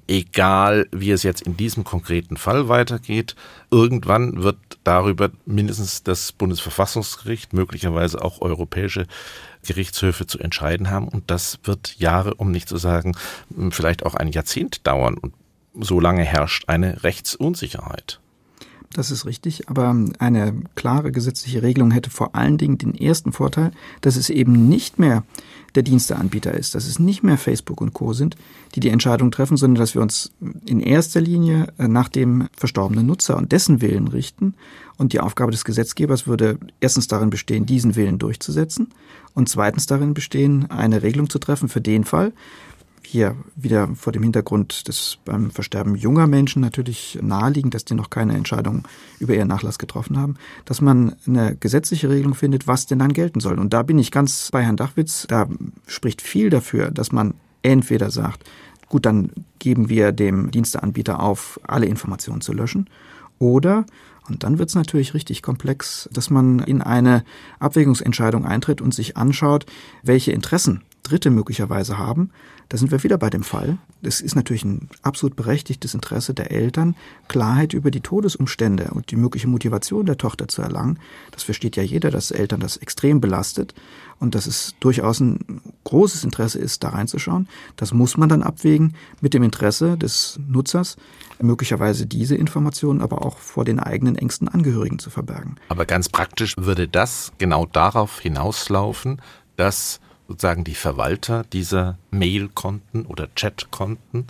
[SPEAKER 2] egal wie es jetzt in diesem konkreten Fall weitergeht, irgendwann wird darüber mindestens das Bundesverfassungsgericht, möglicherweise auch europäische Gerichtshöfe zu entscheiden haben. Und das wird Jahre, um nicht zu sagen, vielleicht auch ein Jahrzehnt dauern. Und so lange herrscht eine Rechtsunsicherheit.
[SPEAKER 5] Das ist richtig, aber eine klare gesetzliche Regelung hätte vor allen Dingen den ersten Vorteil, dass es eben nicht mehr der Diensteanbieter ist, dass es nicht mehr Facebook und Co. sind, die die Entscheidung treffen, sondern dass wir uns in erster Linie nach dem verstorbenen Nutzer und dessen Willen richten. Und die Aufgabe des Gesetzgebers würde erstens darin bestehen, diesen Willen durchzusetzen und zweitens darin bestehen, eine Regelung zu treffen für den Fall, hier wieder vor dem Hintergrund des beim Versterben junger Menschen natürlich naheliegend, dass die noch keine Entscheidung über ihren Nachlass getroffen haben, dass man eine gesetzliche Regelung findet, was denn dann gelten soll. Und da bin ich ganz bei Herrn Dachwitz, da spricht viel dafür, dass man entweder sagt, gut, dann geben wir dem Diensteanbieter auf, alle Informationen zu löschen, oder, und dann wird es natürlich richtig komplex, dass man in eine Abwägungsentscheidung eintritt und sich anschaut, welche Interessen Dritte möglicherweise haben. Da sind wir wieder bei dem Fall. Es ist natürlich ein absolut berechtigtes Interesse der Eltern, Klarheit über die Todesumstände und die mögliche Motivation der Tochter zu erlangen. Das versteht ja jeder, dass Eltern das extrem belastet und dass es durchaus ein großes Interesse ist, da reinzuschauen. Das muss man dann abwägen mit dem Interesse des Nutzers, möglicherweise diese Informationen aber auch vor den eigenen engsten Angehörigen zu verbergen.
[SPEAKER 2] Aber ganz praktisch würde das genau darauf hinauslaufen, dass sozusagen die Verwalter dieser Mail-Konten oder Chat-Konten,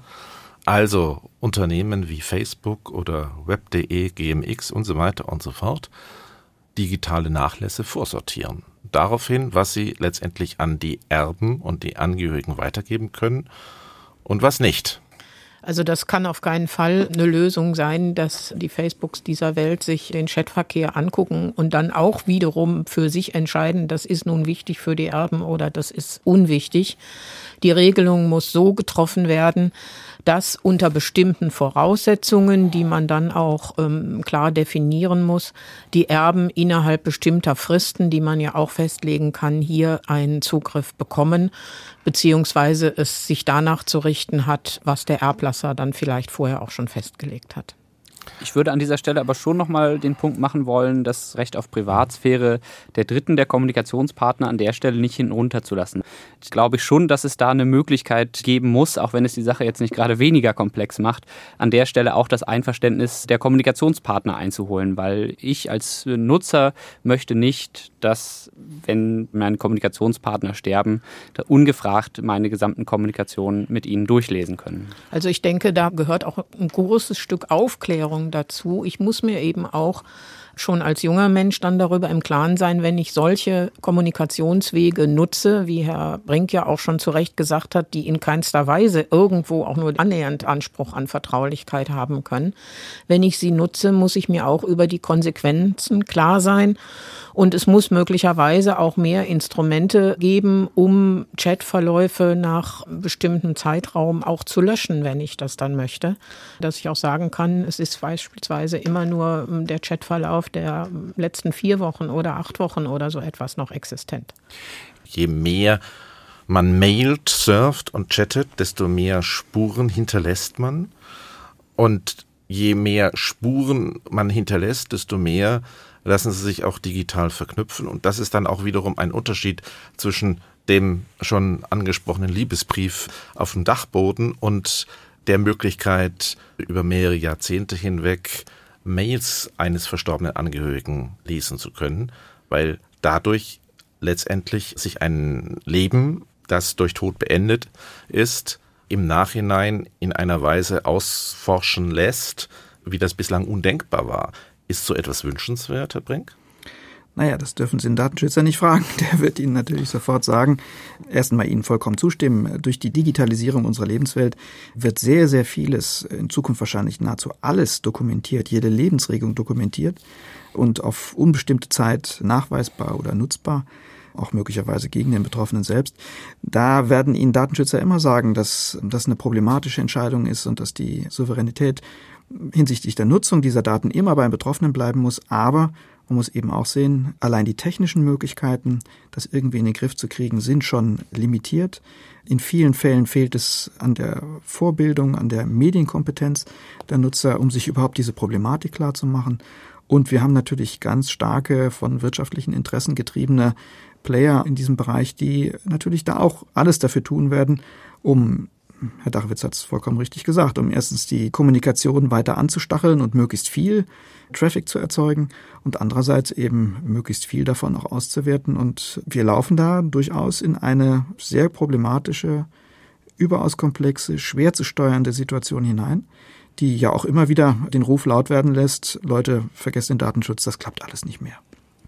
[SPEAKER 2] also Unternehmen wie Facebook oder Web.de, GMX und so weiter und so fort, digitale Nachlässe vorsortieren. Daraufhin, was sie letztendlich an die Erben und die Angehörigen weitergeben können und was nicht.
[SPEAKER 3] Also das kann auf keinen Fall eine Lösung sein, dass die Facebooks dieser Welt sich den Chatverkehr angucken und dann auch wiederum für sich entscheiden, das ist nun wichtig für die Erben oder das ist unwichtig. Die Regelung muss so getroffen werden, dass unter bestimmten Voraussetzungen, die man dann auch klar definieren muss, die Erben innerhalb bestimmter Fristen, die man ja auch festlegen kann, hier einen Zugriff bekommen, beziehungsweise es sich danach zu richten hat, was der Erblasser dann vielleicht vorher auch schon festgelegt hat.
[SPEAKER 4] Ich würde an dieser Stelle aber schon nochmal den Punkt machen wollen, das Recht auf Privatsphäre der Dritten, der Kommunikationspartner an der Stelle nicht hinten runterzulassen. Ich glaube schon, dass es da eine Möglichkeit geben muss, auch wenn es die Sache jetzt nicht gerade weniger komplex macht, an der Stelle auch das Einverständnis der Kommunikationspartner einzuholen, weil ich als Nutzer möchte nicht, dass, wenn meine Kommunikationspartner sterben, da ungefragt meine gesamten Kommunikationen mit ihnen durchlesen können.
[SPEAKER 3] Also ich denke, da gehört auch ein großes Stück Aufklärung dazu. Ich muss mir eben auch schon als junger Mensch dann darüber im Klaren sein, wenn ich solche Kommunikationswege nutze, wie Herr Brink ja auch schon zu Recht gesagt hat, die in keinster Weise irgendwo auch nur annähernd Anspruch an Vertraulichkeit haben können. Wenn ich sie nutze, muss ich mir auch über die Konsequenzen klar sein. Und es muss möglicherweise auch mehr Instrumente geben, um Chatverläufe nach bestimmten Zeitraum auch zu löschen, wenn ich das dann möchte. Dass ich auch sagen kann, es ist beispielsweise immer nur der Chatverlauf der letzten 4 Wochen oder 8 Wochen oder so etwas noch existent.
[SPEAKER 2] Je mehr man mailt, surft und chattet, desto mehr Spuren hinterlässt man. Und je mehr Spuren man hinterlässt, desto mehr lassen sie sich auch digital verknüpfen. Und das ist dann auch wiederum ein Unterschied zwischen dem schon angesprochenen Liebesbrief auf dem Dachboden und der Möglichkeit, über mehrere Jahrzehnte hinweg Mails eines verstorbenen Angehörigen lesen zu können, weil dadurch letztendlich sich ein Leben, das durch Tod beendet ist, im Nachhinein in einer Weise ausforschen lässt, wie das bislang undenkbar war. Ist so etwas wünschenswert, Herr Brink?
[SPEAKER 5] Naja, das dürfen Sie den Datenschützer nicht fragen. Der wird Ihnen natürlich sofort sagen, erst einmal Ihnen vollkommen zustimmen. Durch die Digitalisierung unserer Lebenswelt wird sehr, sehr vieles, in Zukunft wahrscheinlich nahezu alles dokumentiert, jede Lebensregung dokumentiert und auf unbestimmte Zeit nachweisbar oder nutzbar, auch möglicherweise gegen den Betroffenen selbst. Da werden Ihnen Datenschützer immer sagen, dass das eine problematische Entscheidung ist und dass die Souveränität hinsichtlich der Nutzung dieser Daten immer beim Betroffenen bleiben muss. Aber man muss eben auch sehen, allein die technischen Möglichkeiten, das irgendwie in den Griff zu kriegen, sind schon limitiert. In vielen Fällen fehlt es an der Vorbildung, an der Medienkompetenz der Nutzer, um sich überhaupt diese Problematik klarzumachen. Und wir haben natürlich ganz starke, von wirtschaftlichen Interessen getriebene Player in diesem Bereich, die natürlich da auch alles dafür tun werden, um, Herr Dachwitz hat es vollkommen richtig gesagt, um erstens die Kommunikation weiter anzustacheln und möglichst viel Traffic zu erzeugen und andererseits eben möglichst viel davon auch auszuwerten. Und wir laufen da durchaus in eine sehr problematische, überaus komplexe, schwer zu steuernde Situation hinein, die ja auch immer wieder den Ruf laut werden lässt, Leute, vergesst den Datenschutz, das klappt alles nicht mehr.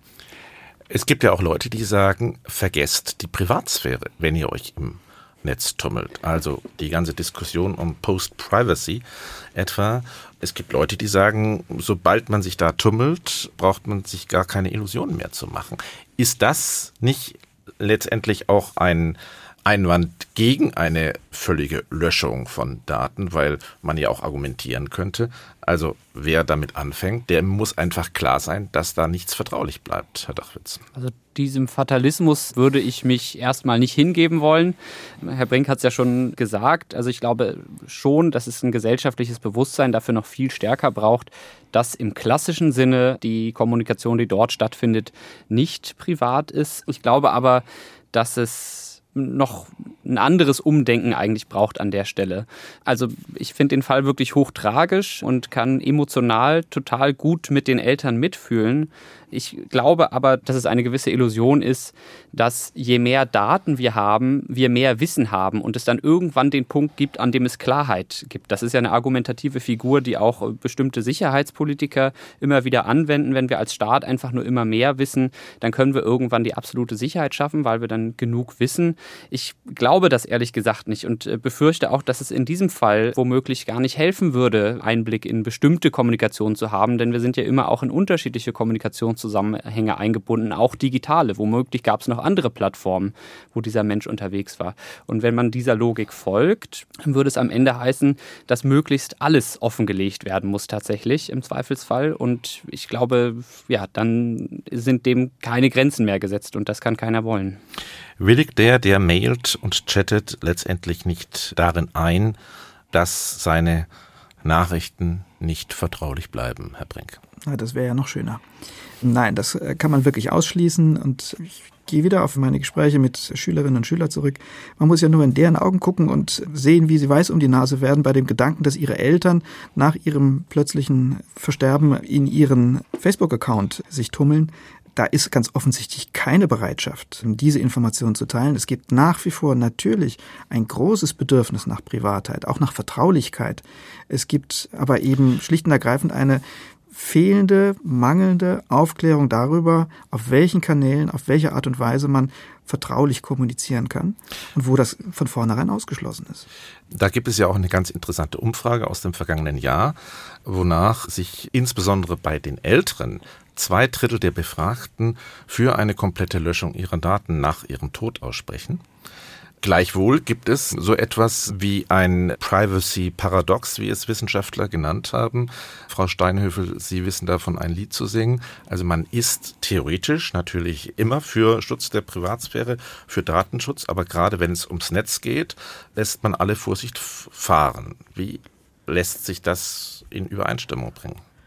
[SPEAKER 2] Es gibt ja auch Leute, die sagen, vergesst die Privatsphäre, wenn ihr euch im Netz tummelt. Also die ganze Diskussion um Post-Privacy etwa. Es gibt Leute, die sagen, sobald man sich da tummelt, braucht man sich gar keine Illusionen mehr zu machen. Ist das nicht letztendlich auch ein Einwand gegen eine völlige Löschung von Daten, weil man ja auch argumentieren könnte, also wer damit anfängt, der muss einfach klar sein, dass da nichts vertraulich bleibt, Herr Dachwitz.
[SPEAKER 4] Also diesem Fatalismus würde ich mich erstmal nicht hingeben wollen. Herr Brink hat es ja schon gesagt, also ich glaube schon, dass es ein gesellschaftliches Bewusstsein dafür noch viel stärker braucht, dass im klassischen Sinne die Kommunikation, die dort stattfindet, nicht privat ist. Ich glaube aber, dass es noch ein anderes Umdenken eigentlich braucht an der Stelle. Also ich finde den Fall wirklich hochtragisch und kann emotional total gut mit den Eltern mitfühlen. Ich glaube aber, dass es eine gewisse Illusion ist, dass je mehr Daten wir haben, wir mehr Wissen haben und es dann irgendwann den Punkt gibt, an dem es Klarheit gibt. Das ist ja eine argumentative Figur, die auch bestimmte Sicherheitspolitiker immer wieder anwenden. Wenn wir als Staat einfach nur immer mehr wissen, dann können wir irgendwann die absolute Sicherheit schaffen, weil wir dann genug wissen. Ich glaube das ehrlich gesagt nicht und befürchte auch, dass es in diesem Fall womöglich gar nicht helfen würde, Einblick in bestimmte Kommunikation zu haben, denn wir sind ja immer auch in unterschiedliche Kommunikationszusammenhänge eingebunden, auch digitale. Womöglich gab es noch andere Plattformen, wo dieser Mensch unterwegs war. Und wenn man dieser Logik folgt, dann würde es am Ende heißen, dass möglichst alles offengelegt werden muss tatsächlich im Zweifelsfall. Und ich glaube, ja, dann sind dem keine Grenzen mehr gesetzt und das kann keiner wollen.
[SPEAKER 2] Willigt der mailt und chattet, letztendlich nicht darin ein, dass seine Nachrichten nicht vertraulich bleiben, Herr Brink?
[SPEAKER 5] Ja, das wäre ja noch schöner. Nein, das kann man wirklich ausschließen und ich gehe wieder auf meine Gespräche mit Schülerinnen und Schülern zurück. Man muss ja nur in deren Augen gucken und sehen, wie sie weiß um die Nase werden bei dem Gedanken, dass ihre Eltern nach ihrem plötzlichen Versterben in ihren Facebook-Account sich tummeln. Da ist ganz offensichtlich keine Bereitschaft, diese Informationen zu teilen. Es gibt nach wie vor natürlich ein großes Bedürfnis nach Privatheit, auch nach Vertraulichkeit. Es gibt aber eben schlicht und ergreifend eine fehlende, mangelnde Aufklärung darüber, auf welchen Kanälen, auf welche Art und Weise man vertraulich kommunizieren kann und wo das von vornherein ausgeschlossen ist.
[SPEAKER 2] Da gibt es ja auch eine ganz interessante Umfrage aus dem vergangenen Jahr, wonach sich insbesondere bei den Älteren 2/3 der Befragten für eine komplette Löschung ihrer Daten nach ihrem Tod aussprechen. Gleichwohl gibt es so etwas wie ein Privacy-Paradox, wie es Wissenschaftler genannt haben. Frau Steinhöfel, Sie wissen davon ein Lied zu singen. Also man ist theoretisch natürlich immer für Schutz der Privatsphäre, für Datenschutz, aber gerade wenn es ums Netz geht, lässt man alle Vorsicht fahren. Wie lässt sich das in Übereinstimmung bringen?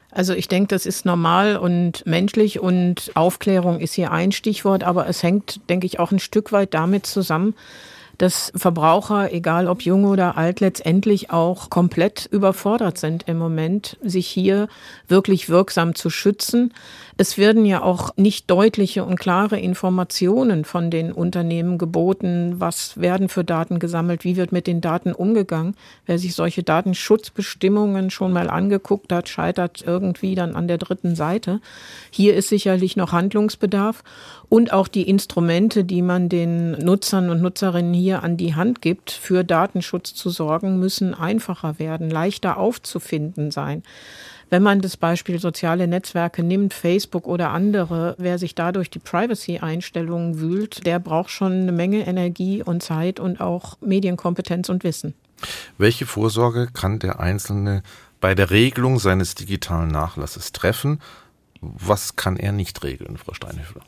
[SPEAKER 3] Also ich denke, das ist normal und menschlich und Aufklärung ist hier ein Stichwort, aber es hängt, denke ich, auch ein Stück weit damit zusammen, dass Verbraucher, egal ob jung oder alt, letztendlich auch komplett überfordert sind im Moment, sich hier wirklich wirksam zu schützen. Es werden ja auch nicht deutliche und klare Informationen von den Unternehmen geboten. Was werden für Daten gesammelt? Wie wird mit den Daten umgegangen? Wer sich solche Datenschutzbestimmungen schon mal angeguckt hat, scheitert irgendwie dann an der dritten Seite. Hier ist sicherlich noch Handlungsbedarf. Und auch die Instrumente, die man den Nutzern und Nutzerinnen hier an die Hand gibt, für Datenschutz zu sorgen, müssen einfacher werden, leichter aufzufinden sein. Wenn man das Beispiel soziale Netzwerke nimmt, Facebook oder andere, wer sich da durch die Privacy-Einstellungen wühlt, der braucht schon eine Menge Energie und Zeit und auch Medienkompetenz und Wissen.
[SPEAKER 2] Welche Vorsorge kann der Einzelne bei der Regelung seines digitalen Nachlasses treffen? Was kann er nicht regeln, Frau Steinhöfler?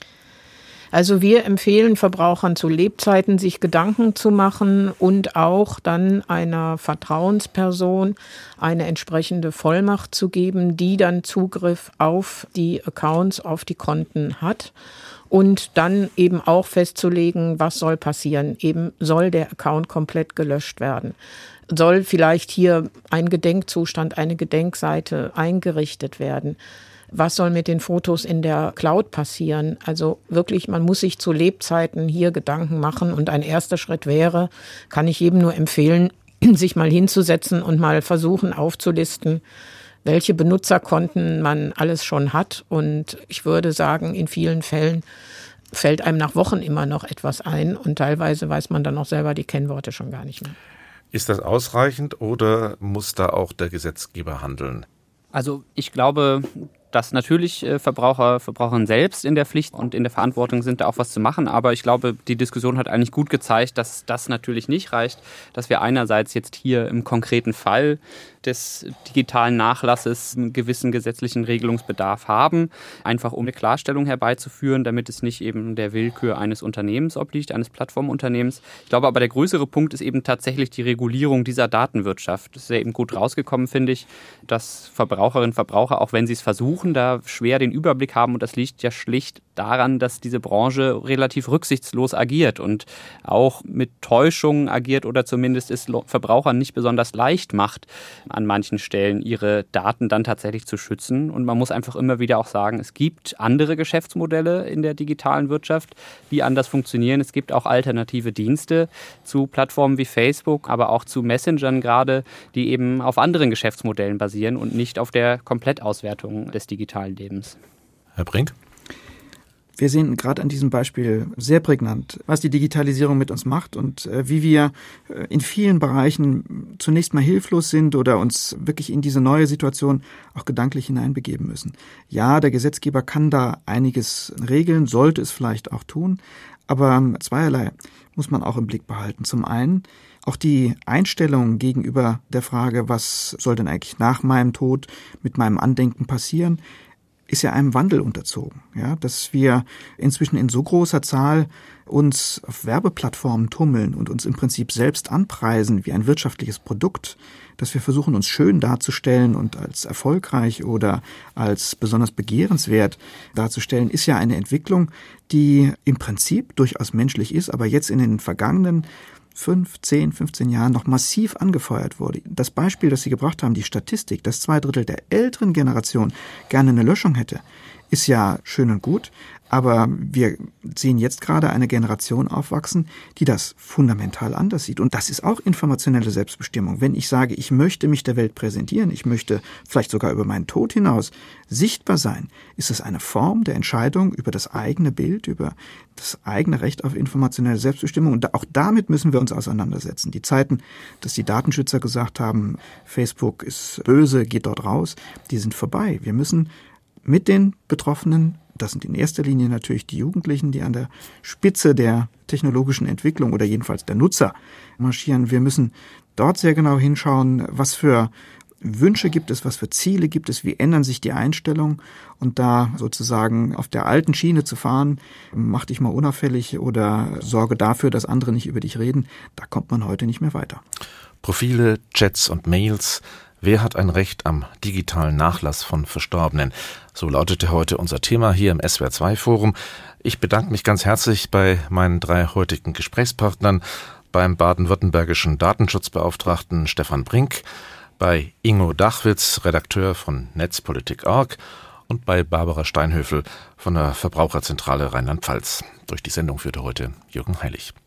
[SPEAKER 3] Also wir empfehlen Verbrauchern zu Lebzeiten, sich Gedanken zu machen und auch dann einer Vertrauensperson eine entsprechende Vollmacht zu geben, die dann Zugriff auf die Accounts, auf die Konten hat. Und dann eben auch festzulegen, was soll passieren. Eben soll der Account komplett gelöscht werden. Soll vielleicht hier ein Gedenkzustand, eine Gedenkseite eingerichtet werden. Was soll mit den Fotos in der Cloud passieren? Also wirklich, man muss sich zu Lebzeiten hier Gedanken machen. Und ein erster Schritt wäre, kann ich jedem nur empfehlen, sich mal hinzusetzen und mal versuchen aufzulisten, welche Benutzerkonten man alles schon hat. Und ich würde sagen, in vielen Fällen fällt einem nach Wochen immer noch etwas ein. Und teilweise weiß man dann auch selber die Kennworte schon gar nicht mehr.
[SPEAKER 2] Ist das ausreichend oder muss da auch der Gesetzgeber handeln?
[SPEAKER 4] Also ich glaube, dass natürlich Verbraucherinnen selbst in der Pflicht und in der Verantwortung sind, da auch was zu machen. Aber ich glaube, die Diskussion hat eigentlich gut gezeigt, dass das natürlich nicht reicht, dass wir einerseits jetzt hier im konkreten Fall des digitalen Nachlasses einen gewissen gesetzlichen Regelungsbedarf haben, einfach um eine Klarstellung herbeizuführen, damit es nicht eben der Willkür eines Unternehmens obliegt, eines Plattformunternehmens. Ich glaube aber, der größere Punkt ist eben tatsächlich die Regulierung dieser Datenwirtschaft. Das ist ja eben gut rausgekommen, finde ich, dass Verbraucherinnen und Verbraucher, auch wenn sie es versuchen, da schwer den Überblick haben. Und das liegt ja schlicht daran, dass diese Branche relativ rücksichtslos agiert und auch mit Täuschungen agiert oder zumindest es Verbrauchern nicht besonders leicht macht, an manchen Stellen ihre Daten dann tatsächlich zu schützen. Und man muss einfach immer wieder auch sagen, es gibt andere Geschäftsmodelle in der digitalen Wirtschaft, die anders funktionieren. Es gibt auch alternative Dienste zu Plattformen wie Facebook, aber auch zu Messengern gerade, die eben auf anderen Geschäftsmodellen basieren und nicht auf der Komplettauswertung des digitalen Lebens.
[SPEAKER 2] Herr Brink?
[SPEAKER 5] Wir sehen gerade an diesem Beispiel sehr prägnant, was die Digitalisierung mit uns macht und wie wir in vielen Bereichen zunächst mal hilflos sind oder uns wirklich in diese neue Situation auch gedanklich hineinbegeben müssen. Ja, der Gesetzgeber kann da einiges regeln, sollte es vielleicht auch tun, aber zweierlei muss man auch im Blick behalten. Zum einen auch die Einstellung gegenüber der Frage, was soll denn eigentlich nach meinem Tod mit meinem Andenken passieren, ist ja einem Wandel unterzogen, ja, dass wir inzwischen in so großer Zahl uns auf Werbeplattformen tummeln und uns im Prinzip selbst anpreisen wie ein wirtschaftliches Produkt, dass wir versuchen, uns schön darzustellen und als erfolgreich oder als besonders begehrenswert darzustellen, ist ja eine Entwicklung, die im Prinzip durchaus menschlich ist, aber jetzt in den vergangenen 5, 10, 15 Jahren noch massiv angefeuert wurde. Das Beispiel, das Sie gebracht haben, die Statistik, dass 2/3 der älteren Generation gerne eine Löschung hätte, ist ja schön und gut, aber wir sehen jetzt gerade eine Generation aufwachsen, die das fundamental anders sieht. Und das ist auch informationelle Selbstbestimmung. Wenn ich sage, ich möchte mich der Welt präsentieren, ich möchte vielleicht sogar über meinen Tod hinaus sichtbar sein, ist es eine Form der Entscheidung über das eigene Bild, über das eigene Recht auf informationelle Selbstbestimmung. Und auch damit müssen wir uns auseinandersetzen. Die Zeiten, dass die Datenschützer gesagt haben, Facebook ist böse, geht dort raus, die sind vorbei. Wir müssen mit den Betroffenen, das sind in erster Linie natürlich die Jugendlichen, die an der Spitze der technologischen Entwicklung oder jedenfalls der Nutzer marschieren. Wir müssen dort sehr genau hinschauen, was für Wünsche gibt es, was für Ziele gibt es, wie ändern sich die Einstellungen und da sozusagen auf der alten Schiene zu fahren, mach dich mal unauffällig oder sorge dafür, dass andere nicht über dich reden, da kommt man heute nicht mehr weiter.
[SPEAKER 2] Profile, Chats und Mails Wer hat ein Recht am digitalen Nachlass von Verstorbenen? So lautete heute unser Thema hier im SWR2-Forum. Ich bedanke mich ganz herzlich bei meinen 3 heutigen Gesprächspartnern, beim baden-württembergischen Datenschutzbeauftragten Stefan Brink, bei Ingo Dachwitz, Redakteur von Netzpolitik.org und bei Barbara Steinhöfel von der Verbraucherzentrale Rheinland-Pfalz. Durch die Sendung führte heute Jürgen Heilig.